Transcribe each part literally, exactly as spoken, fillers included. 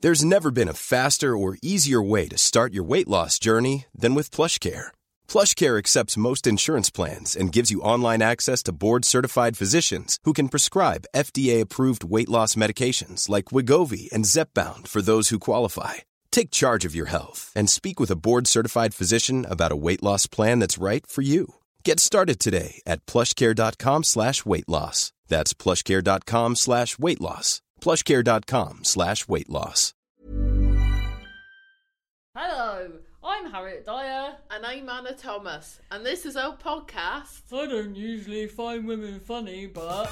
There's never been a faster or easier way to start your weight loss journey than with PlushCare. PlushCare accepts most insurance plans and gives you online access to board-certified physicians who can prescribe F D A-approved weight loss medications like Wegovy and Zepbound for those who qualify. Take charge of your health and speak with a board-certified physician about a weight loss plan that's right for you. Get started today at plushcare.com slash weight loss. That's plushcare.com slash weight loss. plushcare.com slash weight loss. Hello, I'm Harriet Dyer. And I'm Anna Thomas. And this is our podcast. I don't usually find women funny, but...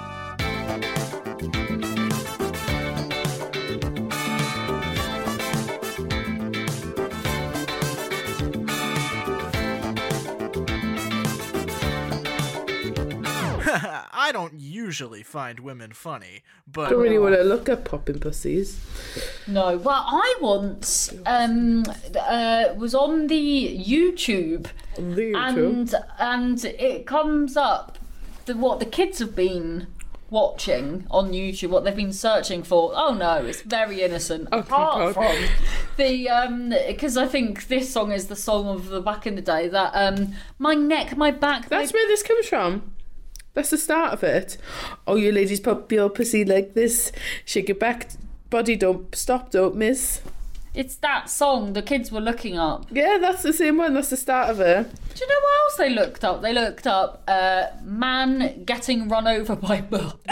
I don't usually find women funny, but... I don't really want to look at popping pussies. No, well, I once um, uh, was on the YouTube, On the YouTube? and and it comes up the, what the kids have been watching on YouTube, what they've been searching for. Oh no, it's very innocent. Oh, Apart God. from the, um, because I think this song is the song of the back in the day, that um, my neck, my back... That's my... where this comes from. That's the start of it. Oh, you ladies pop your pussy like this. Shake it back. Body don't stop, don't miss. It's that song the kids were looking up. Yeah, that's the same one. That's the start of it. Do you know what else they looked up? They looked up uh, man getting run over by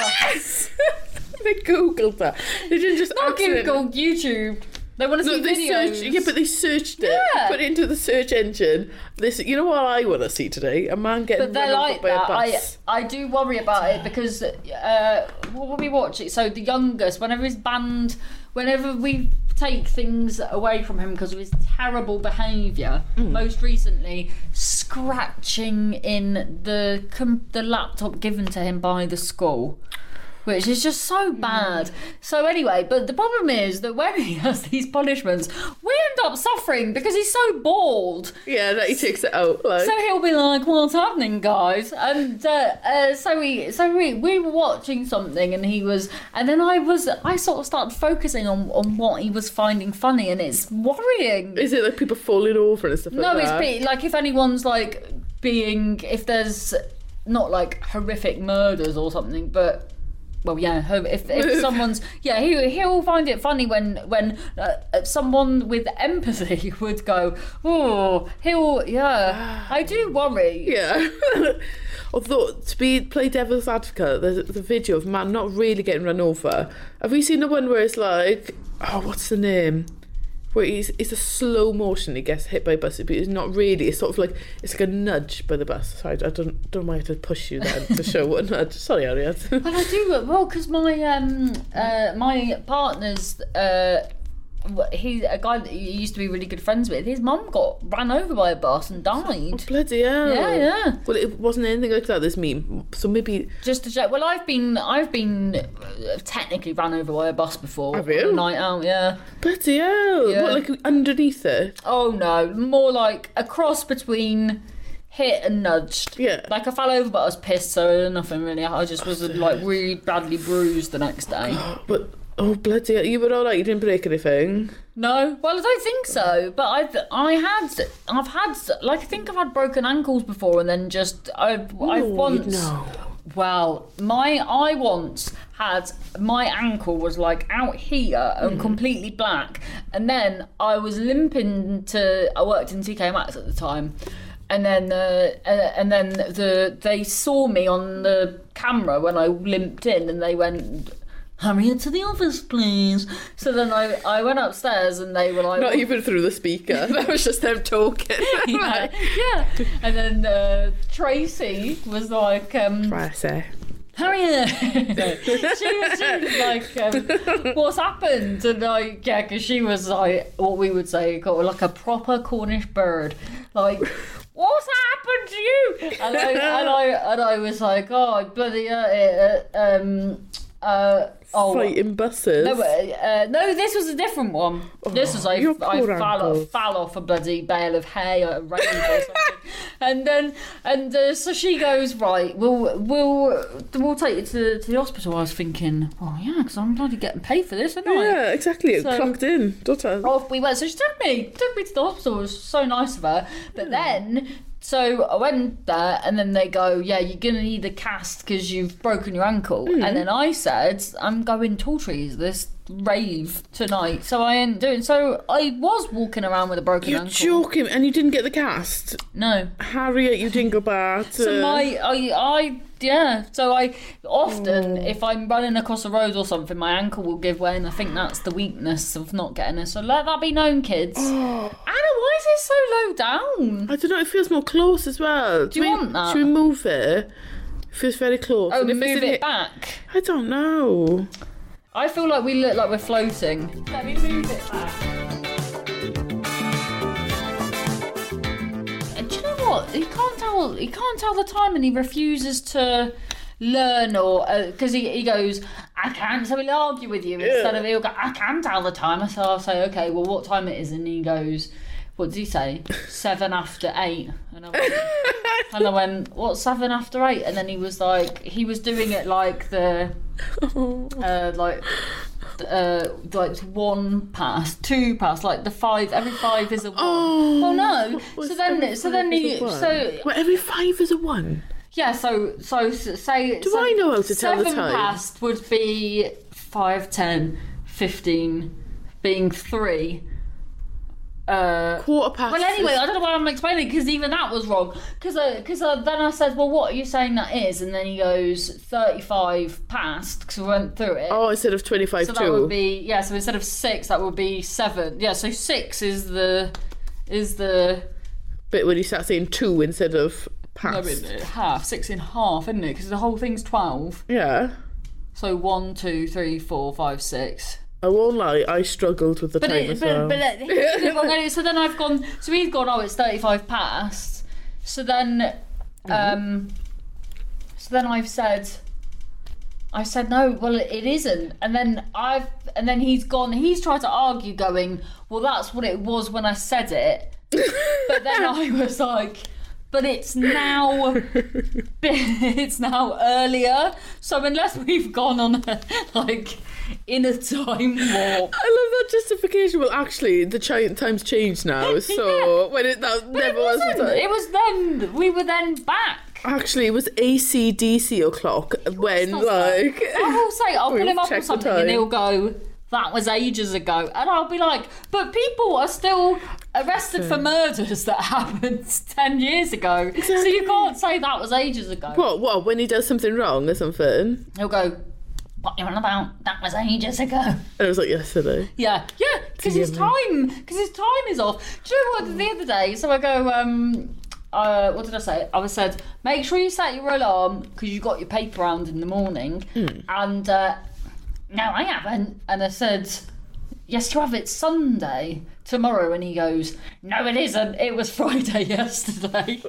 bus. They googled that. They didn't just Not accident- Googled, YouTube. They want to No, see they videos. searched, yeah, but they searched it. Yeah. Put it into the search engine. This, you know what I want to see today? A man getting But they're run over like by that. a bus. I, I do worry about it because uh, what will we watch it? So the youngest, whenever he's banned, whenever we take things away from him because of his terrible behaviour, Mm. most recently scratching in the com- the laptop given to him by the school. Which is just so bad. So anyway, but the problem is that when he has these punishments, we end up suffering because he's so bored. Yeah, that he takes it out. Like. So he'll be like, "What's happening, guys?" And uh, uh, so we, so we, we were watching something, and he was, and then I was, I sort of started focusing on on what he was finding funny, and it's worrying. Is it like people falling over and stuff like No, that? it's be, like if anyone's like being, if there's not like horrific murders or something, but. Well, yeah. If if someone's yeah, he he'll find it funny when when uh, someone with empathy would go, oh, he'll yeah. I do worry. Yeah. Although, to be play devil's advocate, there's the video of man not really getting run over. Have you seen the one where it's like, oh, what's the name? Where he's it's a slow motion. He gets hit by a bus, but it's not really. It's sort of like it's like a nudge by the bus. Sorry, I don't don't mind to push you then to show what a nudge. Sorry, Harriet. Well, I do well because my um uh my partner's uh. He a guy that he used to be really good friends with. His mum got ran over by a bus and died. Oh, bloody hell! Yeah, yeah. Well, it wasn't anything like that. This meme. So maybe Just to check. Well, I've been I've been uh, technically ran over by a bus before. Have you? On a night out, yeah. bloody hell! Yeah. What, like underneath it? Oh no, more like a cross between hit and nudged. Yeah. Like I fell over, but I was pissed, so nothing really. I just was like really badly bruised the next day. But oh bloody hell! You were all right. You didn't break anything. No, well I don't think so. But I've I had I've had like I think I've had broken ankles before, and then just I've I've Oh, once. no. Well, my I once had my ankle was like out here and Mm. completely black, and then I was limping to. I worked in T K Maxx at the time, and then uh, uh, and then the they saw me on the camera when I limped in, and they went, "Hurry into the office, please." So then I, I went upstairs, and they were like, Not even through the speaker. That was just them talking. yeah, yeah. And then uh, Tracy was like, um, Tracy. Harriet. she, was, she was like, um, what's happened? And like, yeah, because she was like, what we would say, got like a proper Cornish bird. Like, what's happened to you? And I, and I, and I was like, oh, bloody, uh, uh, um, uh, oh. Fighting buses. No, uh, no, this was a different one. This was like your I poor fell off, ankles. fell off a bloody bale of hay or a rave or something. And then, and uh, so she goes, right, we'll we'll we'll take you to, to the hospital. I was thinking, oh yeah, because I'm bloody getting paid for this, aren't I? Yeah, exactly. It So- clocked in, don't I? Off we went. So she took me, took me to the hospital. It was so nice of her. But then, so I went there, and then they go, yeah, you're gonna need a cast because you've broken your ankle. And then I said, I'm going tall trees this rave tonight, so I ain't doing. So I was walking around with a broken You're ankle. joking, and you didn't get the cast? No. Harriet, you didn't go back to... So my, I, I, yeah. So I often, if I'm running across a road or something, my ankle will give way, and I think that's the weakness of not getting it. So let that be known, kids. Anna, why is it so low down? I don't know, it feels more close as well. Do you we, want that? Should we move it? It feels very close. Oh, And if move it's in it here- back. I don't know. I feel like we look like we're floating. Let me move it back. And do you know what? He can't tell. He can't tell the time, and he refuses to learn, or because uh, he he goes, I can't. So he'll argue with you instead of he'll go, I can tell the time. So I'll say, okay, well, what time it is, and he goes, what does he say? Seven after eight. And I went, and I went, what's seven after eight? And then he was like, he was doing it like the. Uh, like uh, like one past, two past, like the five. Every five is a one. Oh, well, no. what's So then, every so five then is he, a one? so Well, every five is a one. yeah. So so s- say. Do so I know how to tell the seven time? past would be five, ten, fifteen, being three. Uh, Quarter past. well, anyway, is- I don't know why I'm explaining because even that was wrong. Because because uh, then I said, well, what are you saying that is? And then he goes thirty-five past because we went through it. Oh, instead of twenty-five So two. that would be yeah. So instead of six, that would be seven. Yeah. So six is the is the Bit when you start saying two instead of no, past. isn't it? half. Six in half, isn't it? Because the whole thing's twelve. Yeah. So one, two, three, four, five, six. I won't lie, I struggled with the But time it, as but, well. but it, he did it wrong anyway. So then I've gone. So he's gone. Oh, it's thirty-five past. So then, um, so then I've said. I said no. Well, it, it isn't. And then I've and then he's gone. He's tried to argue, going, well, that's what it was when I said it. But then I was like, but it's now, it's now earlier. So unless we've gone on a, like in a time warp. I love that justification. Well, actually, the chi- time's changed now, so when it that But it never was the wasn't. time. It was then. We were then back. Actually, it was A C D C o'clock when, Stop like. that. I will say, I'll We've pull him up on checked the something time. and he'll go, that was ages ago. And I'll be like, but people are still arrested for murders that happened ten years ago. So you can't say that was ages ago. What, what, when he does something wrong or something? He'll go, what you on about? That was ages ago. And it was like yesterday. Yeah, yeah, because his time, because his time is off. Do you know what? The other day, so I go, um, uh, what did I say? I was said, make sure you set your alarm because you got your paper round in the morning. Hmm. And uh, no, I haven't. And I said, yes, you have. It's Sunday tomorrow. And he goes, no, it isn't. It was Friday yesterday.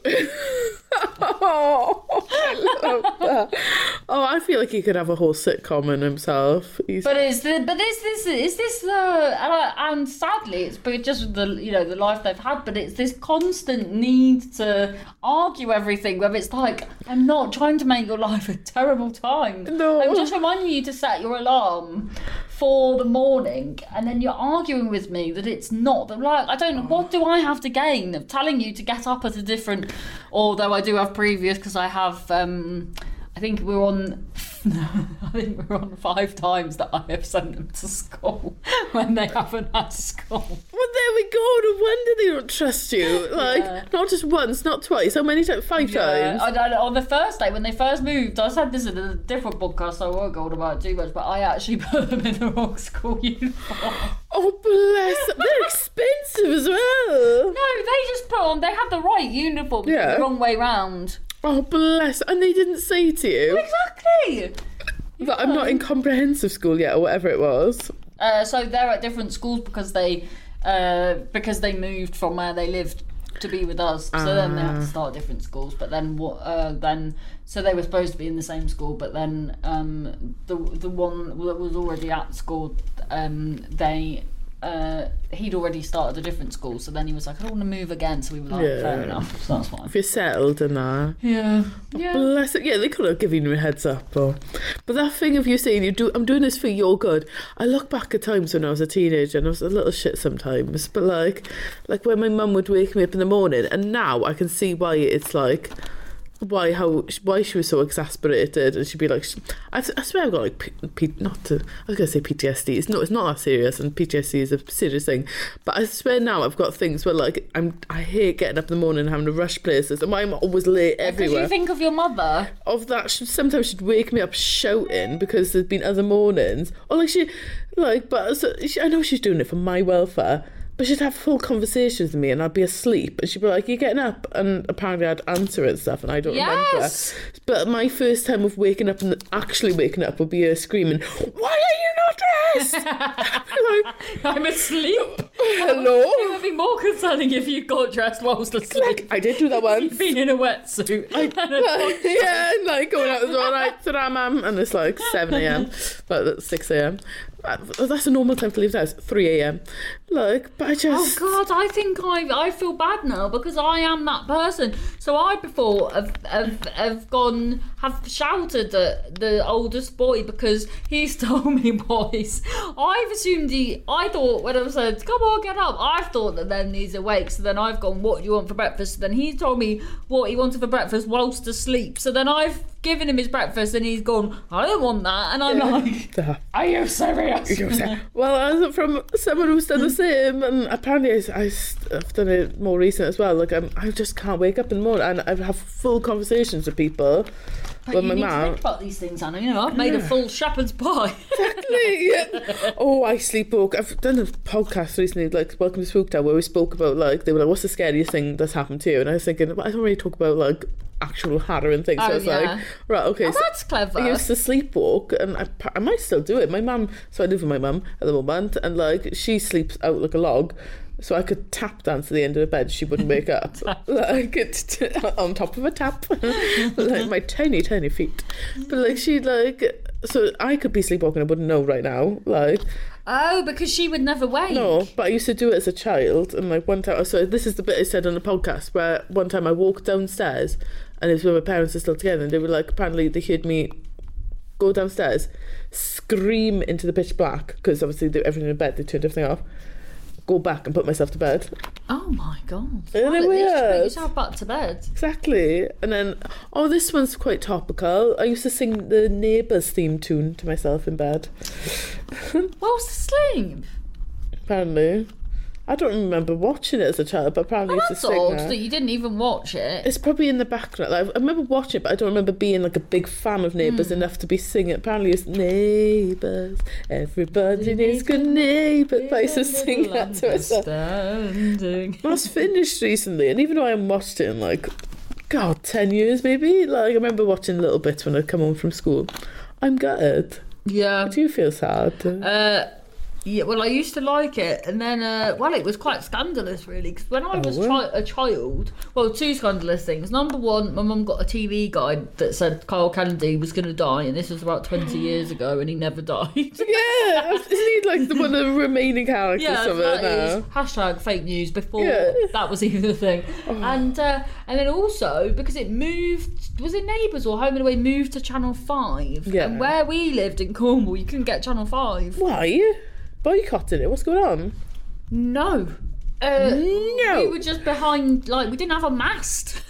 Oh, I love that. Oh, I feel like he could have a whole sitcom in himself. He's, But is the but is this is this the and, I, and sadly it's but just the you know the life they've had, but it's this constant need to argue everything. Where it's like, I'm not trying to make your life a terrible time. No. I'm just reminding you to set your alarm for the morning, and then you're arguing with me that it's not. Like, I don't. What do I have to gain of telling you to get up at a different? Although I do have previous because I have. Um, I think we're on. I think we're on five times that I have sent them to school when they haven't had school. well, there we go. No wonder they don't trust you. Like, Yeah. not just once, not twice. How many times? Five Yeah, times? I, I, on the first day when they first moved, I said this in a different podcast, so I won't go on about it too much. But I actually put them in the wrong school uniform. Oh, bless them. They're expensive as well. No, they just put on. They had the right uniform, but Yeah. the wrong way round. Oh, bless. And they didn't say to you Exactly. that I'm not in comprehensive school yet, or whatever it was. Uh, so they're at different schools because they uh, because they moved from where they lived to be with us. So then they had to start different schools. But then what? Uh, then so they were supposed to be in the same school. But then um, the the one that was already at school, um, they uh, he'd already started a different school, so then he was like, I don't want to move again. So we were like, Yeah. fair enough. So that's fine. If you're settled and that. Yeah. Yeah. Bless it. Yeah, they could have given you a heads up. Or, but that thing of you saying, you do, I'm doing this for your good. I look back at times when I was a teenager and I was a little shit sometimes. But like, like when my mum would wake me up in the morning, and now I can see why it's like, why how why she was so exasperated, and she'd be like, I, I swear I've got like P, P, not to I was gonna say P T S D. It's not it's not that serious, and P T S D is a serious thing. But I swear now I've got things where like I'm I hate getting up in the morning and having to rush places, and I'm always late Because everywhere. you think of your mother. Of that, she, sometimes she'd wake me up shouting because there'd been other mornings, or like she like but so, she, I know she's doing it for my welfare. But she'd have full conversations with me and I'd be asleep and she'd be like, you getting up? And apparently I'd answer it and stuff and I don't Yes. remember. But my first time of waking up and actually waking up would be her screaming, why are you not dressed? like, I'm asleep. hello? It would be more concerning if you got dressed whilst asleep. Like, I did do that once. Being in a wetsuit. I, like, yeah, and like going out the door, like, ta-da, ma'am, and it's like seven a.m, but it's six a.m. That's a normal time to leave the house, three a.m. Like, but I Oh just... God, I think I I feel bad now because I am that person. So I before have have, have gone have shouted at the oldest boy because he's told me, boys. I've assumed he. I thought when I said, "Come on, get up," I thought that then he's awake. So then I've gone, "What do you want for breakfast?" So then he told me what he wanted for breakfast whilst asleep. So then I've given him his breakfast and he's gone, "I don't want that," and I'm like, "Are you serious?" Well, as from someone who's done the same, and apparently I, I, I've done it more recent as well. Like I'm, I just can't wake up in the morning, and I have full conversations with people. But with you my need to mum. think about these things, Anna. You know, I've made a full shepherd's pie. Exactly. Yeah. Oh, I sleepwalk. I've done a podcast recently, like Welcome to Spooktown, where we spoke about like they were like, "What's the scariest thing that's happened to you?" And I was thinking, well, I don't really talk about like actual harrowing things. So Oh, I was yeah. like, right, okay. Oh, so that's clever. I used to sleepwalk, and I, I might still do it. My mum, so I live with my mum at the moment, and like she sleeps out like a log. So I could tap dance to the end of the bed, she wouldn't wake up. Like it, on top of a tap, like my tiny, tiny feet. But like she like, so I could be sleepwalking, I wouldn't know right now. Like Oh, because she would never wake. no, but I used to do it as a child, and like one time, so this is the bit I said on the podcast where one time I walked downstairs, and it was when my parents were still together, and they were like, apparently they heard me go downstairs, scream into the pitch black because obviously they, everything in bed, they turned everything off. Go back and put myself to bed. Oh my God. Isn't it Well, at least you put weird? yourself back to bed. Exactly. And then, oh, this one's quite topical. I used to sing the Neighbours theme tune to myself in bed. Whilst asleep. Apparently. I don't remember watching it as a child, but apparently Oh, I used that's to sing odd that. that you didn't even watch it. It's probably in the background. Like, I remember watching it, but I don't remember being like a big fan of Neighbours Hmm. enough to be singing. Apparently it's Neighbours, everybody needs good neighbours. But I used to sing that to myself. Understanding. I was finished recently, and even though I haven't watched it in like, God, ten years maybe, like I remember watching little bits when I'd come home from school. I'm gutted. Yeah. Do you feel sad? Uh, yeah, well, I used to like it, and then, uh, well, it was quite scandalous, really, because when I was Oh, chi- a child, well, two scandalous things. Number one, my mum got a T V guide that said Carl Kennedy was going to die, and this was about twenty years ago, and he never died. Yeah, isn't he like the one of the remaining characters Yeah, of it that now? is hashtag fake news before Yeah. that was even a thing. And uh, and then also because it moved, was it Neighbours or Home and Away moved to Channel five? Yeah. And where we lived in Cornwall, you couldn't get Channel five. Why? Boycotting it? What's going on? No. Uh, No. We were just behind, like, we didn't have a mast.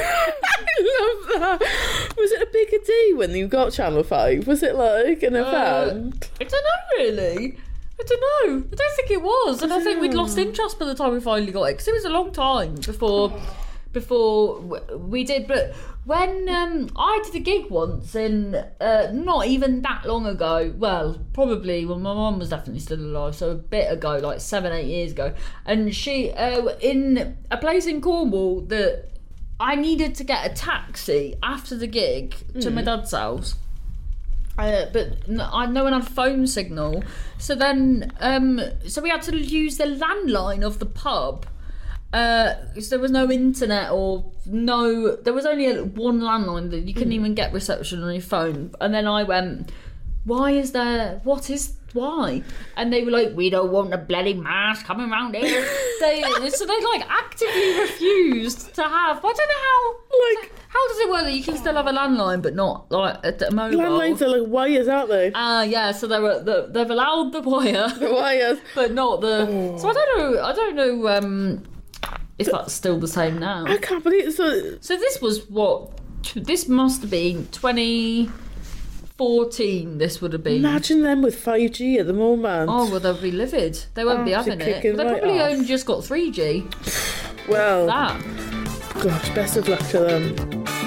I love that. Was it a big deal when you got Channel five? Was it like an event? I don't know, really. I don't know. I don't think it was. And I think we'd lost interest by the time we finally got it, because it was a long time before before w- we did. But when um, I did a gig once in, uh, not even that long ago, well, probably when my mum was definitely still alive, so a bit ago, like seven, eight years ago, and she, uh, in a place in Cornwall that I needed to get a taxi after the gig to my dad's house. Uh, but n- I, no one had phone signal, so then um, so we had to use the landline of the pub. Uh, so there was no internet or no. There was only a, one landline that you couldn't even get reception on your phone. And then I went, why is there, what is, why? And they were like, we don't want a bloody mass coming around here. they, so they like actively refused to have, I don't know how, Like, how does it work that you can still have a landline but not like a, a mobile? landlines are like wires, aren't they? Ah, uh, yeah, so they were, the, they've allowed the wire. The wires. But not the, Oh. so I don't know, I don't know um, if that's still the same now. I can't believe it. So, So this was what, this must have been twenty fourteen, this would have been. imagine them with five G at the moment. Oh, well, they'll be livid. They won't be Oh, having they're it. kicking They right probably off. only just got three G. Well, That. gosh, best of luck to them.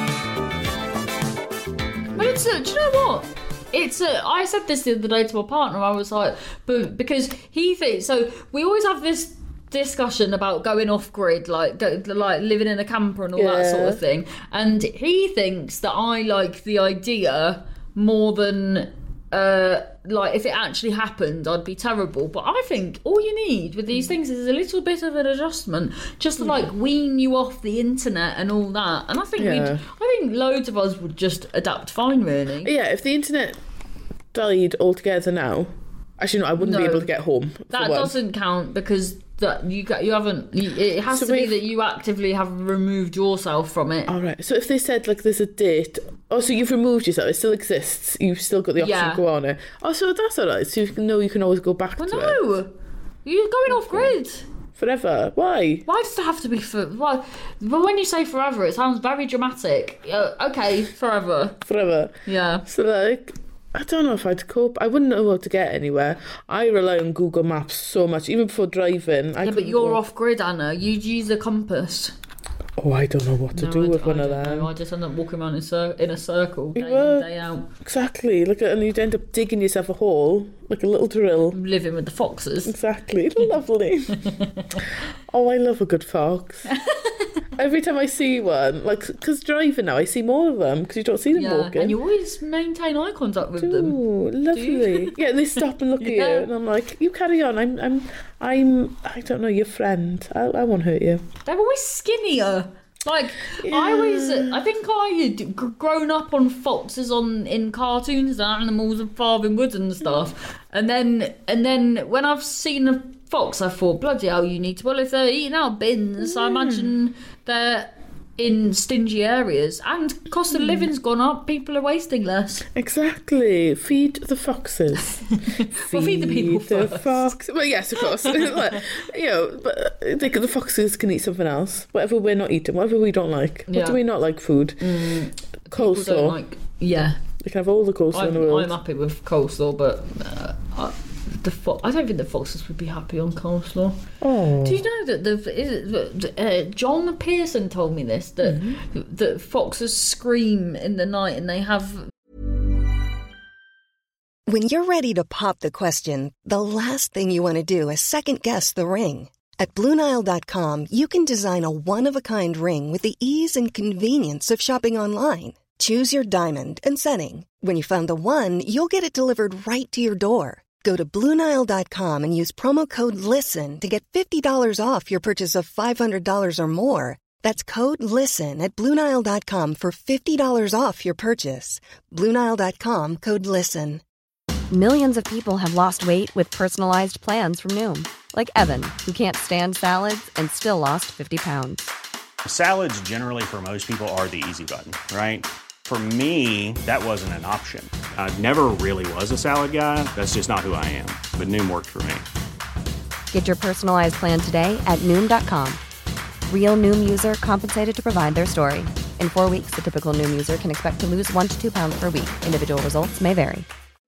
But it's a, do you know what? It's a, I said this the other day to my partner. I was like, but because he thinks, so we always have this discussion about going off grid, like go, like living in a camper and all that Yeah. sort of thing. And he thinks that I like the idea more than uh like if it actually happened I'd be terrible. But I think all you need with these things is a little bit of an adjustment just to like wean you off the internet and all that. And I think Yeah. we'd I think loads of us would just adapt fine, really. Yeah, if the internet died altogether now, actually, no, I wouldn't be No. able to get home. for That one. doesn't count because that you got you haven't. You, it has So to be we've- that you actively have removed yourself from it. All right. So if they said like there's a date, oh, so you've removed yourself, it still exists. You've still got the option Yeah. to go on it. Oh, so that's all right. So you can know you can always go back Well, to it no, you're going off grid. forever. Why? Why does it have to be for? Why? But when you say forever, it sounds very dramatic. Uh, okay, forever. Forever. Yeah. So like, I don't know if I'd cope. I wouldn't know how to get anywhere. I rely on Google Maps so much, even before driving. I Yeah, but couldn't you're go- off grid, Anna. You'd use a compass. Oh, I don't know what to No, do I with d- one I of don't them. know. I just end up walking around in, cir- in a circle day will. in, day out, Exactly. Look at, and you'd end up digging yourself a hole, like a little drill. living with the foxes. Exactly. Lovely. Oh, I love a good fox. Every time I see one, like, because driving now, I see more of them because you don't see them Yeah, walking. and you always maintain eye contact with them. Ooh, lovely. Yeah, and they stop and look at Yeah. you, and I'm like, "You carry on. I'm, I'm, I'm. I don't know, your friend. I, I won't hurt you." They're always skinnier. Like I always, I think I had g- grown up on foxes on in cartoons and animals and Farthing Wood and stuff, and then and then when I've seen a fox, I thought, bloody hell, you need to. Well, if they're eating out bins, I imagine they're in stingy areas, and cost of living's gone up. People are wasting less. Exactly. Feed the foxes. Well, feed the people the first. fox. Well, yes, of course. Like, you know, but they, the foxes can eat something else. Whatever we're not eating, whatever we don't like. Yeah. What do we not like? Food. People Coleslaw. don't like. Yeah, They can have all the coleslaw in the I'm, world. I'm happy with coleslaw, but uh, I, the fo- I don't think the foxes would be happy on coleslaw. Oh. Do you know that the is it, uh, John Pearson told me this that Mm-hmm. that foxes scream in the night and they have. When you're ready to pop the question, the last thing you want to do is second-guess the ring. At Blue Nile dot com, you can design a one-of-a-kind ring with the ease and convenience of shopping online. Choose your diamond and setting. When you find the one, you'll get it delivered right to your door. Go to Blue Nile dot com and use promo code LISTEN to get fifty dollars off your purchase of five hundred dollars or more. That's code LISTEN at Blue Nile dot com for fifty dollars off your purchase. Blue Nile dot com, code LISTEN. Millions of people have lost weight with personalized plans from Noom. Like Evan, who can't stand salads and still lost fifty pounds. Salads generally for most people are the easy button, right? For me, that wasn't an option. I never really was a salad guy. That's just not who I am. But Noom worked for me. Get your personalized plan today at Noom dot com. Real Noom user compensated to provide their story. In four weeks, the typical Noom user can expect to lose one to two pounds per week. Individual results may vary.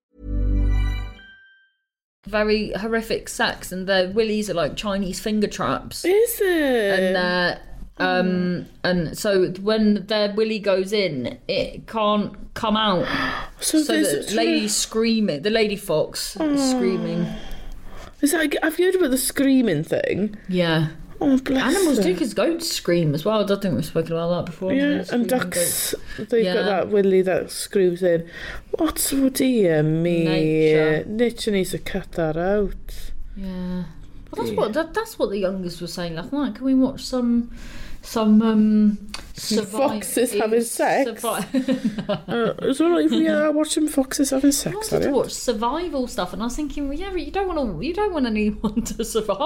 Very horrific sex, and their willies are like Chinese finger traps. Is it? And uh, um, and so when their willy goes in, it can't come out. so So there's the lady's screaming, the lady fox is screaming. Is that, I've heard about the screaming thing. Yeah. Oh, bless Animals them. do, because goats scream as well. I don't think we've spoken about that before. Yeah, Screaming and ducks, they've Yeah. got that willy that screws in. What's, oh dear me. Nature. Nature needs to cut that out. goats. Yeah. Well, that's what that, that's what the youngest was saying last night. Can we watch some some um survive- foxes having sex? Survi- uh, it's all right if we uh, watch some foxes having I sex. wanted to watch survival stuff, and I was thinking, well, yeah, but you don't want to. You don't want anyone to survive.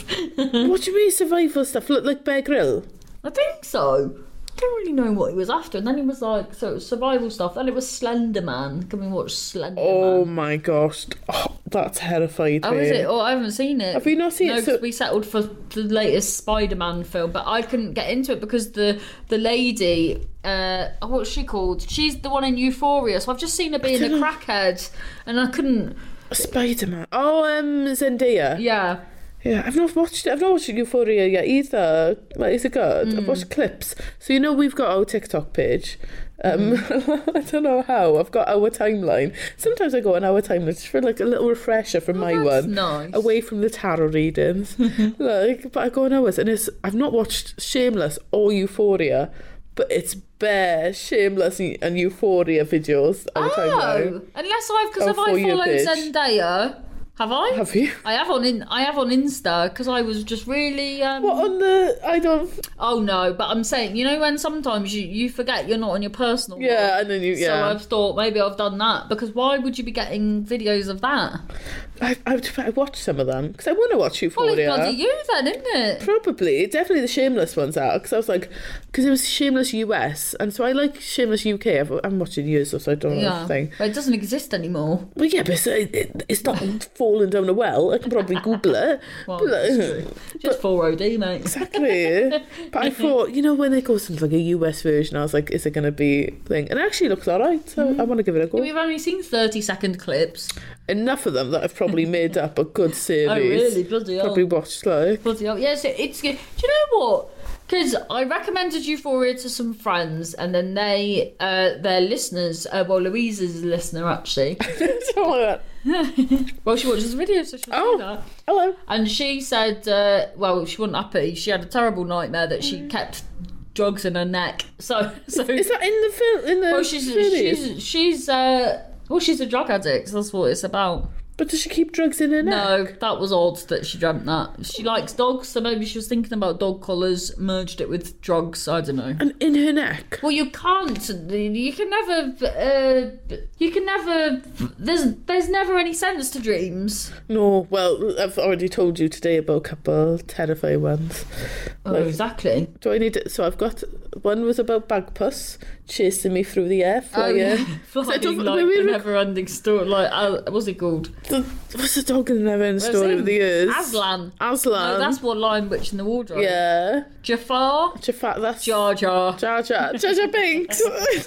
What do you mean survival stuff? Look like Bear Grylls. I think so. I don't really know what he was after, and then he was like, so it was survival stuff. Then it was Slender Man. Can we watch Slender Oh Man? my gosh, oh, that terrified Oh, me. is it? Oh, I haven't seen it. Have you not seen no, it? because So- we settled for the latest Spider-Man film, but I couldn't get into it because the the lady, uh, what's she called? She's the one in Euphoria. So I've just seen her being a crackhead, and I couldn't. Spider-Man. Oh, um, Zendaya. Yeah. Yeah, I've not watched it. I've not watched Euphoria yet either. Like, is it good? Mm. I've watched clips. So you know we've got our TikTok page. Um, Mm. I don't know how. I've got our timeline. Sometimes I go on our timeline just for like a little refresher from my Oh, that's one, nice. away from the tarot readings. Like, but I go on ours, and it's I've not watched Shameless or Euphoria, but it's bare Shameless and Euphoria videos on the timeline. Oh, unless I've because Oh, have for I you, followed bitch. Zendaya? Have I? Have you? I have on in I have on Insta because I was just really. Um, What on the? I don't. Oh no, but I'm saying, you know, when sometimes you, you forget you're not on your personal Yeah, one. and then you. So Yeah. I've thought maybe I've done that because why would you be getting videos of that? I, I, I watched some of them because I want to watch Well, it's Euphoria. bloody you then, isn't it? Probably, definitely the Shameless ones out because I was like, because it was Shameless U S, and so I like Shameless U K. I've, I'm watching years, so I don't know Yeah, the thing. but it doesn't exist anymore. Well, yeah, but it's, it, it's not falling down a well. I can probably Google it. Well, But, it's like, true. Just four O D, mate. exactly. But I thought, you know, when it goes into like a U S version, I was like, is it going to be a thing? And it actually looks alright, so I want to give it a go. We've only seen thirty second clips. Enough of them that I've probably made up a good series. Oh, really? Bloody hell. Probably watched like. Bloody hell. Yes, it, it's good. Do you know what? Because I recommended Euphoria to some friends, and then they, uh, their listeners, uh, well, Louise is a listener actually. Something like that. Well, she watches the video, so she'll Oh. say that. Hello. And she said, uh, well, she wasn't happy. She had a terrible nightmare that she kept drugs in her neck. So, so Is that in the film? In the well, she's series? she's she's uh, well, she's a drug addict. That's what it's about. But does she keep drugs in her neck? No, that was odd that she dreamt that. She likes dogs, so maybe she was thinking about dog collars, merged it with drugs. I don't know. And in her neck? Well, you can't. You can never. Uh, you can never. There's there's never any sense to dreams. No, well, I've already told you today about a couple terrifying ones. Oh, Like, exactly. do I need to, so I've got, one was about Bagpuss chasing me through the air, Oh, yeah. flying. Flying I don't- like when we the rec- never-ending story. Like, uh, what's it called? The, what's the dog in the never ending What's story him? of the years? Aslan. Aslan. No, that's what Lion Witch in the Wardrobe. Yeah. Jafar. Jafar, that's... Jar Jar. Jar Jar. Jar Jar Binks.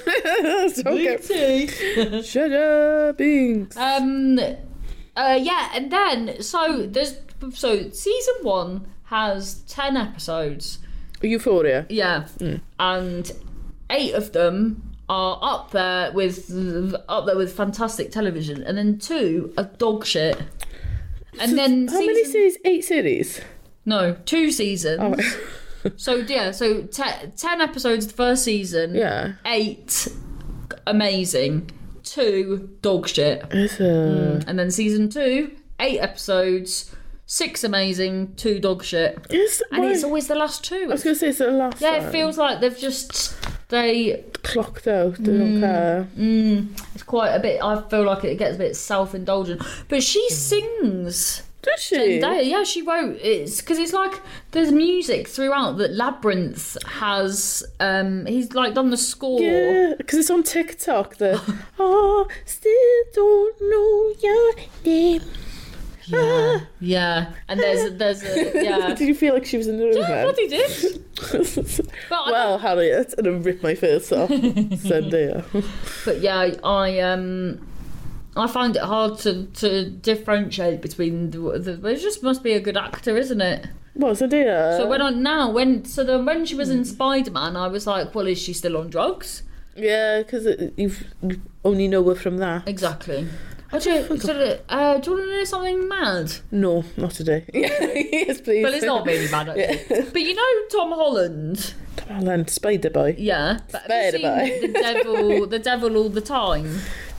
Okay. Binksy. Jar Jar Binks. Um, uh, yeah, and then so there's so season one has ten episodes. Euphoria. Yeah, and eight of them are up there with up there with fantastic television, and then two are dog shit. And then How many season- series? Eight series? No, two seasons. Oh, So yeah, so te- ten episodes the first season. yeah. Eight amazing. Two dog shit. It's a... And then season two, eight episodes, six amazing, two dog shit. It's, And why- it's always the last two. I was going to say it's the last Yeah, one. it feels like they've just they. Clocked out. They don't care. It's quite a bit. I feel like it gets a bit self-indulgent. But she sings. Does she? Zendaya, yeah, she wrote it's because it's like there's music throughout that Labyrinth has. Um, he's like done the score. Yeah, because it's on TikTok. The oh, still don't know your name. Yeah, yeah. And there's there's a yeah. Did you feel like she was in the room? Yeah, then? bloody did. But I Well, Harriet, and I ripped my face off. Zendaya. But yeah, I um, I find it hard to, to differentiate between the, the. It just must be a good actor, isn't it? What, Zendaya? So when I now when so then when she was in Spider Man, I was like, well, is she still on drugs? Yeah, because you only know her from that. Exactly. Oh, do, you, so, uh, do you want to know something mad? No, not today. Yes, please. Well, it's not really mad, actually. But you know Tom Holland? Tom Holland, Spider Boy. Yeah. But have you Spider-Boy. seen the devil, the devil all the time?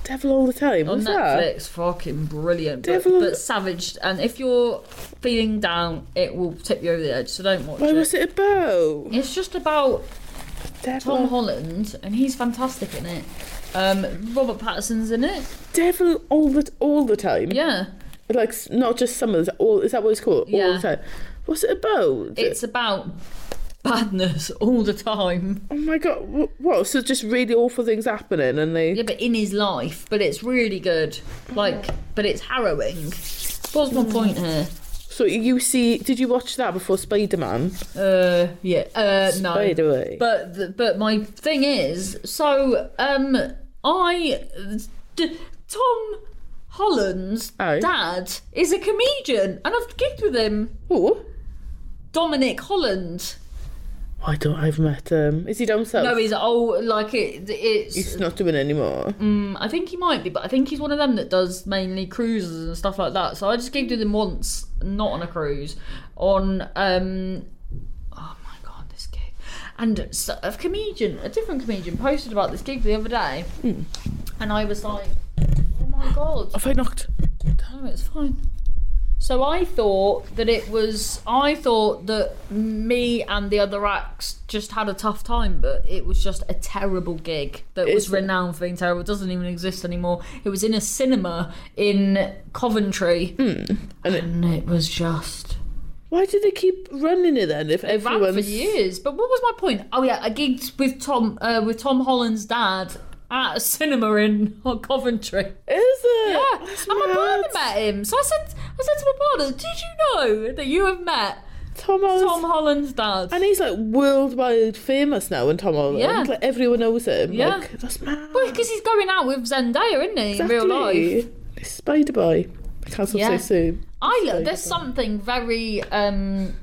Devil All the Time. On What's that? Netflix, fucking brilliant. But, Devil- but savage. And if you're feeling down, it will tip you over the edge, so don't watch What it. was it about? It's just about Devil, Tom Holland, and he's fantastic in it. Um, Robert Pattinson's in it. Devil all the all the time. Yeah. Like s- not just some of the all. Is that what it's called? All Yeah. the time. What's it about? It's about badness all the time. Oh my god! wh- What? So just really awful things happening, and they. Yeah, but in his life. But it's really good. Like, but it's harrowing. What's my point here? So you see? Did you watch that before Spider Man? Uh, yeah. Uh, no. Spider-Way. But the, but my thing is, so um, I d- Tom Holland's Aye. dad is a comedian, and I've gigged with him. Oh, Dominic Holland. I don't. I've met him. Is he down south? No, he's old. Like it. It's. He's not doing anymore. Mm, I think he might be, but I think he's one of them that does mainly cruises and stuff like that. So I just gigged with him once, not on a cruise, on um. Oh my god, this gig! And so, a comedian, a different comedian, posted about this gig the other day, Mm. and I was like, oh my god, Have I knocked? no, it's fine. So I thought that it was, I thought that me and the other acts just had a tough time, but it was just a terrible gig that was Is it? renowned for being terrible. It doesn't even exist anymore. It was in a cinema in Coventry, And it, and it was just, why do they keep running it then? If it ran everyone's for years. But what was my point? Oh yeah, I gigged with Tom, uh, with Tom Holland's dad at a cinema in Coventry. Is it? Yeah, That's and my mad. partner met him. So I said, I said to my partner, "Did you know that you have met Tom Holland. Tom Holland's dad?" And he's like worldwide famous now in Tom Holland. Yeah. Like everyone knows him. Yeah. Like, that's mad. Well, because he's going out with Zendaya, isn't he, in real life? Exactly. Spider Boy. I can't stop Yeah. so soon. I look. Spider-Boy. There's something very um,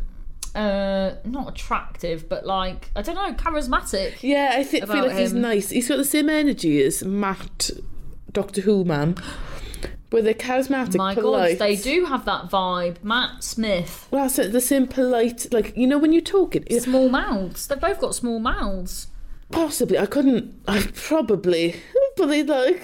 uh, not attractive, but like I don't know, charismatic. Yeah, I think, feel About like he's him. nice. He's got the same energy as Matt, Doctor Who man. Where they're charismatic, My polite. God, they do have that vibe. Matt Smith, Well, that's it. The same polite, like, you know, when you're talking. yeah, small mouths. They've both got small mouths. Possibly. I couldn't. I probably. But they like.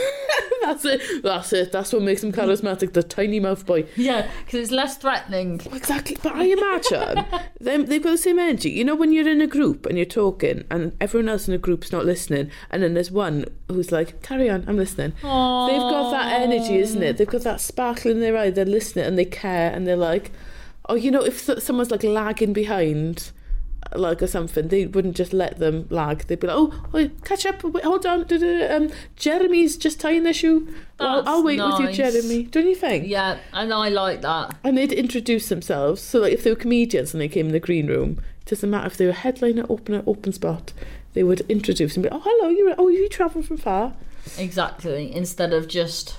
that's it. That's it. That's what makes him charismatic. The tiny mouth boy. Yeah, because it's less threatening. Exactly. But I imagine them, they've got the same energy. You know, when you're in a group and you're talking and everyone else in the group's not listening, and then there's one who's like, carry on, I'm listening. Aww. They've got that energy, isn't it? They've got that sparkle in their eye. They're listening and they care and they're like, oh, you know, if th- someone's like lagging behind, like or something, they wouldn't just let them lag. They'd be like, oh, oh catch up, wait, hold on, um, Jeremy's just tying their shoe. Well, That's I'll wait with you, nice. Jeremy. Don't you think? Yeah, and I like that. And they'd introduce themselves. So like if they were comedians and they came in the green room, it doesn't matter if they were headliner, opener, open spot, they would introduce and be, oh, hello, you're, oh, you travel from far. Exactly. Instead of just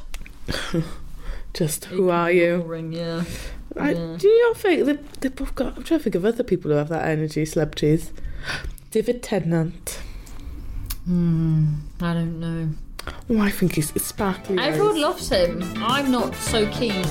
Just, who are you? Ring, yeah. I, Yeah. do you not think they, they've both got, I'm trying to think of other people who have that energy, celebrities. David Tennant. Hmm. I don't know. Oh, I think he's it's sparkly. Everyone eyes. loves him. I'm not so keen.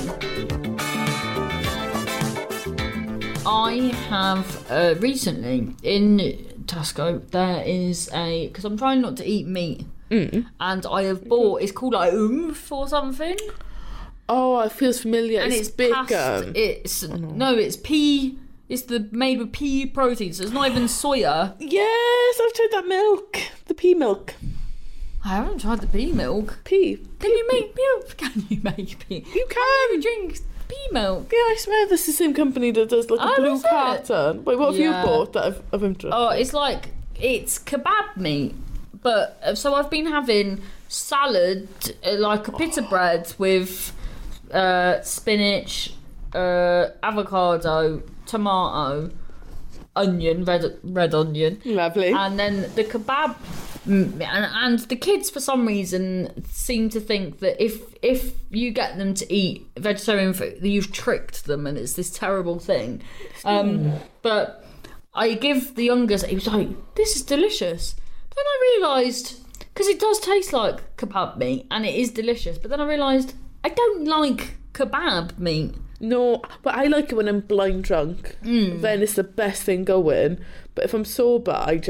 I have uh, recently in Tesco there is a because I'm trying not to eat meat, Mm. and I have bought. It's called like oomph or something, Oh, it feels familiar. and it's, it's bacon. past, It's no, it's pea. It's the made with pea protein, so it's not even soya. Yes, I've tried that milk. The pea milk. I haven't tried the pea milk. Pea. Can you make milk? Can you make pea? You I can. never drink pea milk. Yeah, I swear this is the same company that does like a Oh, blue is it? carton. Wait, what have Yeah. you bought that of, of interest? Oh, it's like it's kebab meat, but uh, so I've been having salad, uh, like a pita bread with uh, spinach, uh, avocado, tomato, onion, red red onion, Lovely. and then the kebab. mm, And, and the kids, for some reason, seem to think that if if you get them to eat vegetarian food, that you've tricked them, and it's this terrible thing. Um, but I give the youngest. He was like, "This is delicious." Then I realised because it does taste like kebab meat, and it is delicious. But then I realised I don't like kebab meat. No, but I like it when I'm blind drunk. Mm. Then it's the best thing going. But if I'm sober, I just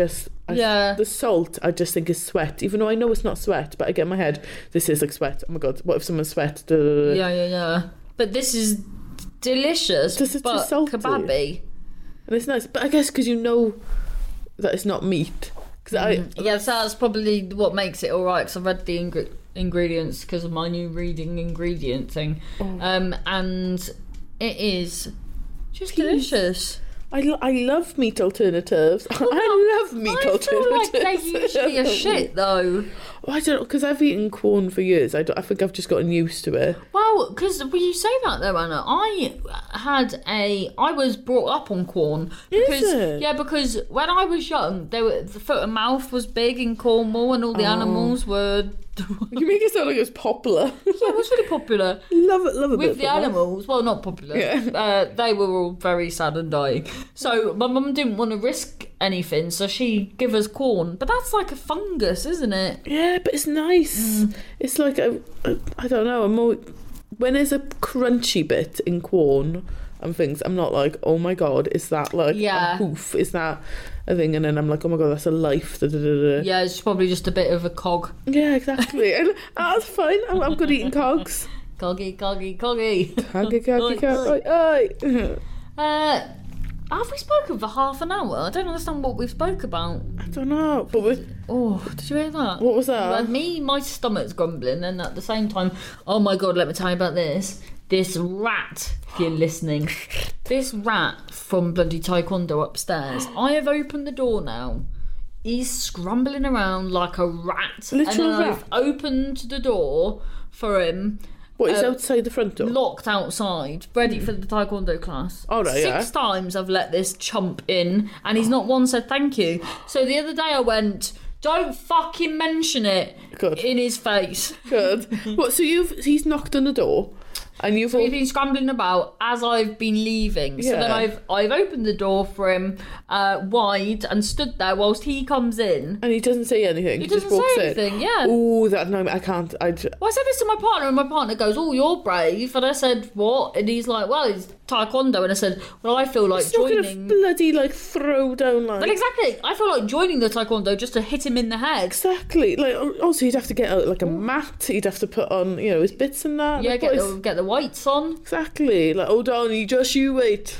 I, Yeah. The salt, I just think is sweat, even though I know it's not sweat, but I get in my head, this is like sweat. Oh my God, what if someone sweat? Da, da, da. Yeah, yeah, yeah. But this is delicious, This is too but salty. kebaby. And it's nice. But I guess because you know that it's not meat. Because I... Yes, that's probably what makes it all right, because I've read the ingre- ingredients because of my new reading ingredient thing. Oh. Um, and it is just Please. delicious. I, lo- I love meat alternatives. I love meat I alternatives. feel like they're usually a shit, though. Oh, I don't know, because I've eaten corn for years. I, don't, I think I've just gotten used to it. Well, because when you say that though, Anna, I had a, I was brought up on corn because Is it? yeah, because when I was young, there were the foot and mouth was big in Cornwall, and all the animals were. You make it sound like it was popular. Yeah, it was really popular. love it, love it. With the animals, well, not popular. Yeah. Uh, they were all very sad and dying. So my mum didn't want to risk anything, so she gave us corn. But that's like a fungus, isn't it? Yeah, but it's nice. Mm. It's like a, a, I don't know. I'm more, when there's a crunchy bit in corn and things, I'm not like, oh my God, is that like Yeah. a hoof? Is that a thing? And then I'm like, oh my God, that's a life. Da, da, da, da. Yeah, it's probably just a bit of a cog. Yeah, exactly. And that's fine. I'm, I'm good eating cogs. Coggy, coggy, coggy. Coggy, coggy, Oi, coggy. Oi, oi. Uh, have we spoken for half an hour? I don't understand what we've spoke about. I don't know. But we, Oh, did you hear that? what was You had that? me, my stomach's grumbling, and at the same time, oh my God, let me tell you about this. This rat, if you're listening, this rat from bloody Taekwondo upstairs. I have opened the door now. He's scrambling around like a rat. Literal and then rat? I've opened the door for him. What, is uh, outside the front door? Locked outside, ready for the Taekwondo class. Oh, right, Six yeah. times I've let this chump in, and he's not once said thank you. So the other day I went, don't fucking mention it Good. in his face. Good. What, so you've, he's knocked on the door and you've We've all, been scrambling about as I've been leaving. So Yeah. then I've I've opened the door for him uh, wide and stood there whilst he comes in. and he doesn't say anything. He just doesn't walks say in. anything, yeah. Oh, that no, I can't. I Well, I said this to my partner, and my partner goes, "Oh, you're brave." And I said, "What?" And he's like, "Well, it's Taekwondo." And I said, "Well, I feel like It's not gonna joining." bloody like throw down like But exactly, I feel like joining the Taekwondo just to hit him in the head. exactly like also he'd have to get out like a mat. He'd have to put on you know his bits and that. Yeah, like, get what is- the get the weights on. exactly like hold on, you just you wait.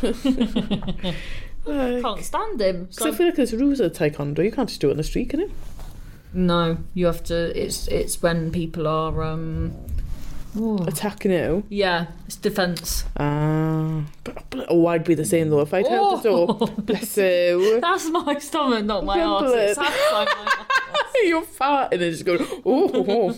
Like, Can't stand him. 'cause So I feel like there's rules of taekwondo. You can't just do it on the street, can you? no, you have to. It's it's when people are um. oh. Attacking you. Yeah, it's defence. Ah, but, but- oh, I'd be the same though if I'd held the door. Oh. Bless you. That's my stomach, not my Remember arse. it. It's outside my arse. You're farting and just going. Oh,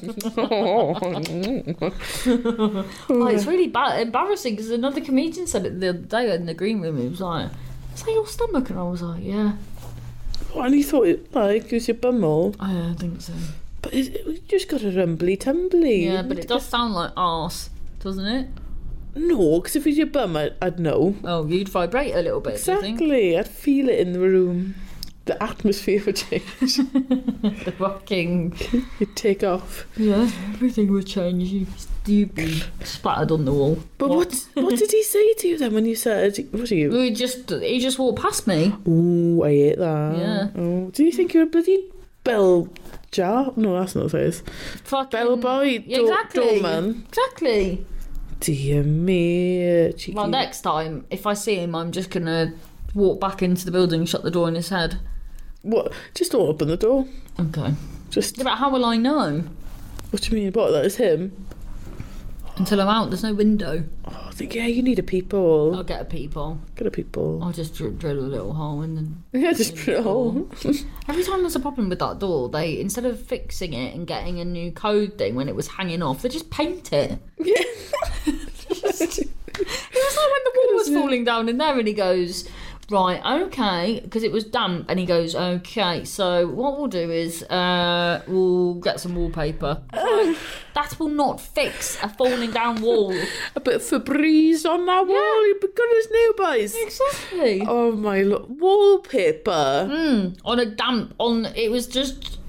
Oh, it's really bad, embarrassing because another comedian said it the other day in the green room. He was like, "Is that your stomach?" And I was like, "Yeah, oh, and he thought it like it was your bumhole, I don't think so." but it, it, you just got a rumbly tumbly. Yeah, but it does sound like arse, doesn't it? No, because if it was your bum, I'd, I'd know. Oh, you'd vibrate a little bit. Do you think? Exactly, I'd feel it in the room. The atmosphere would change. The fucking You'd take off. yeah, everything would change. You you'd be splattered on the wall. But what what did he say to you then when you said, what are you? We just he just walked past me. Ooh, I hate that. Yeah. Oh, do you think you're a bloody bell jar? No, that's not what it is. Fucking Bellboy, Yeah, door- exactly. doorman. Exactly. Dear me, cheeky. Well, next time if I see him, I'm just gonna walk back into the building, shut the door in his head. What? Just don't open the door. Okay. Just. Yeah, but how will I know? What do you mean? What? That is him? Until I'm out, there's no window. Oh, I think, yeah, you need a peephole. I'll get a peephole. Get a peephole. I'll just dr- drill a little hole in the. Yeah, just put it all. Every time there's a problem with that door, they instead of fixing it and getting a new code thing when it was hanging off, they just paint it. Yeah. It was like when the wall was falling down in there, and he goes, "Right, okay," because it was damp, and he goes, "Okay, so what we'll do is uh, we'll get some wallpaper." Like, that will not fix a falling down wall. A bit of Febreze on that wall. You'd be good as new, boys. Exactly. Oh my look, wallpaper. Mm, on a damp, on it was just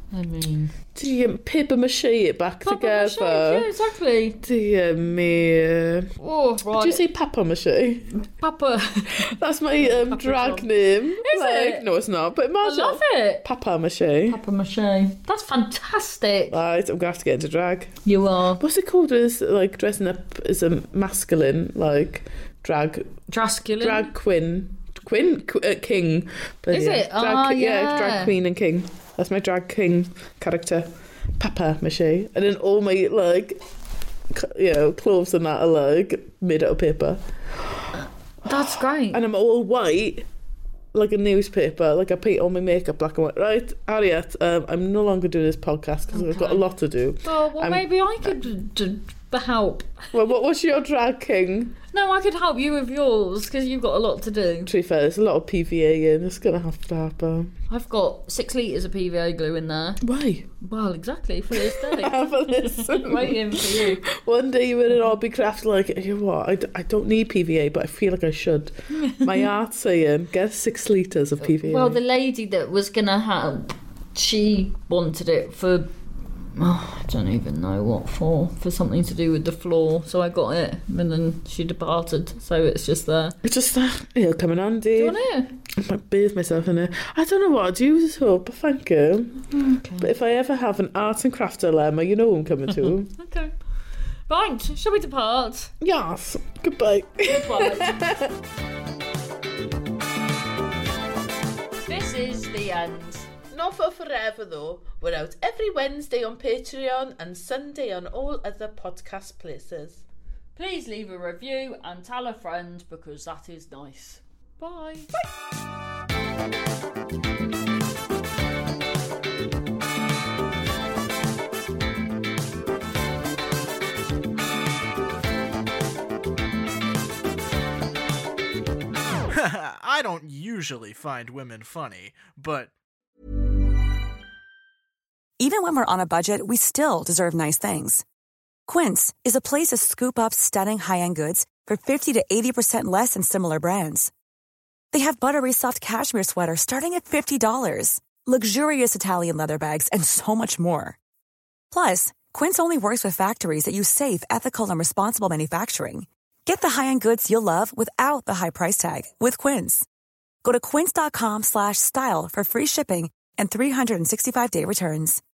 I mean... Dear, paper mache it back Papa together. mache, yeah, exactly. Dear me. Oh, right. Did you say Papa mache? Papa? That's my um, Papa drag John. name. Is like, it? No, it's not. But I imagine. love it. Papa mache. Papa mache. That's fantastic. Right, I'm going to have to get into drag. You are. What's it called as, like, dressing up as a masculine, like, drag... Drasculin? Drag queen. Queen? Qu- uh, king. But Is yeah, it? Drag, Ah, yeah. yeah. Drag queen and king. That's my drag king character. Papa mache. And then all my, like, c- you know, clothes and that are, like, made out of paper. That's great. And I'm all white, like a newspaper. Like, I paint all my makeup black and white. Right, Harriet, um, I'm no longer doing this podcast because I've got a lot to do. Oh, well, I'm- maybe I could d- d- help. Well, what was your drag king? No, I could help you with yours because you've got a lot to do. To be fair, there's a lot of P V A in. It's going to have to happen. I've got six litres of P V A glue in there. Why? Well, exactly, for this day. Have a listen. Waiting for you. One day you were in Hobby Craft like, you know what, I, d- I don't need P V A, but I feel like I should. My heart's saying, get six litres of P V A. Well, the lady that was going to help, she wanted it for... Oh, I don't even know what for. For something to do with the floor. So I got it, and then she departed. So it's just there. It's just, uh, it'll come in handy. Do you want it? I might bathe myself in it. I don't know what I'd use it for, but thank you. Okay. But if I ever have an art and craft dilemma, you know who I'm coming to. Okay. Right, shall we depart? Yes. Goodbye. Goodbye. This is the end. Not for forever though. We're out every Wednesday on Patreon and Sunday on all other podcast places. Please leave a review and tell a friend because that is nice. Bye. I don't usually find women funny, but Even when we're on a budget, we still deserve nice things. Quince is a place to scoop up stunning high-end goods for fifty to eighty percent less than similar brands. They have buttery soft cashmere sweaters starting at fifty dollars, luxurious Italian leather bags, and so much more. Plus, Quince only works with factories that use safe, ethical, and responsible manufacturing. Get the high-end goods you'll love without the high price tag with Quince. Go to quince.com slash style for free shipping and three sixty-five day returns.